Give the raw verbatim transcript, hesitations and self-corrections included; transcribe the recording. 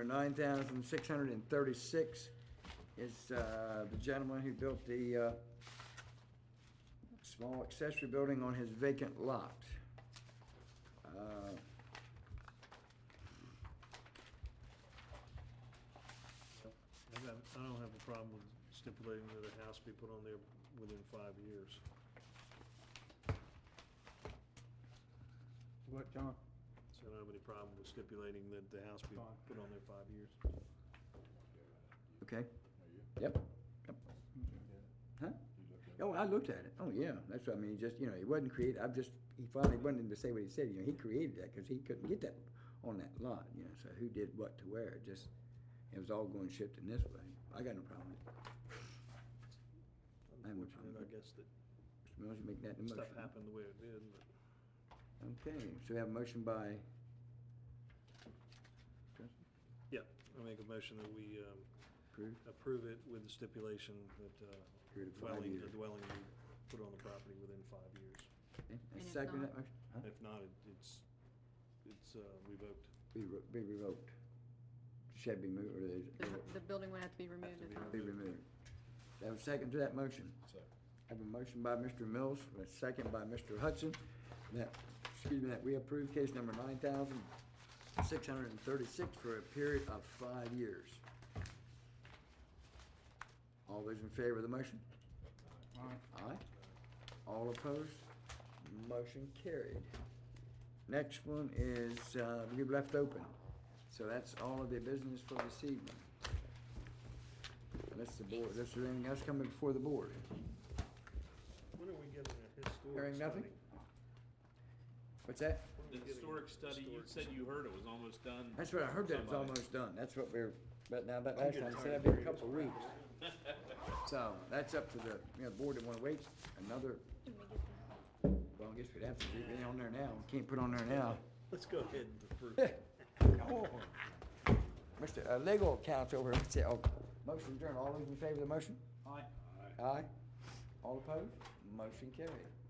nine thousand six hundred and thirty-six is uh, the gentleman who built the uh, small accessory building on his vacant lot. Uh, I got- I don't have a problem with stipulating that a house be put on there within five years. What, John? So I don't have any problem with stipulating that the house be Fine. put on there five years. Okay? Yep, yep. Huh? Oh, I looked at it. Oh, yeah, that's what I mean, he just, you know, he wasn't created, I've just, he finally wanted to say what he said, you know, he created that, cause he couldn't get that on that lot, you know, so who did what to where, it just, it was all going shipped in this way. I got no problem with it. I have no problem Unfortunate, I with it. guess that Mr. Mills, you make that the motion. stuff happened the way it did, but Okay, so we have a motion by, yeah, I make a motion that we um, approved, approve it with the stipulation that uh, Period of five dwelling, the years. dwelling be put on the property within five years. okay, and And if second not- that motion? Huh? If not, it- it's, it's uh, revoked. Be, re- be revoked. Should be moved, or is The, it? the building would have to be removed to as be well. Be removed. Have a second to that motion? Second. Have a motion by Mister Mills, and a second by Mister Hudson, that, excuse me, that we approve case number nine thousand six hundred and thirty-six for a period of five years. All those in favor of the motion? Aye. Aye. All opposed? Motion carried. Next one is, uh, we've left open. So that's all of the business for this evening. Unless the board, unless there's anything else coming before the board. When are we getting a historic Hearing nothing? study? What's that? The historic study, you Historic said you heard it was almost done. That's what I heard, that it's Somebody. almost done. That's what we're, but now, that I'm last getting time, said tired that'd be a of couple of weeks. So, that's up to the, you know, board that wanna wait another, well, I guess we'd have to do it on there now. We can't put on there now. Let's go ahead and approve it. Oh. Mister uh, legal counsel over here, say, oh, motion adjourned. All those in favor of the motion? Aye. Aye. All opposed? Motion carried.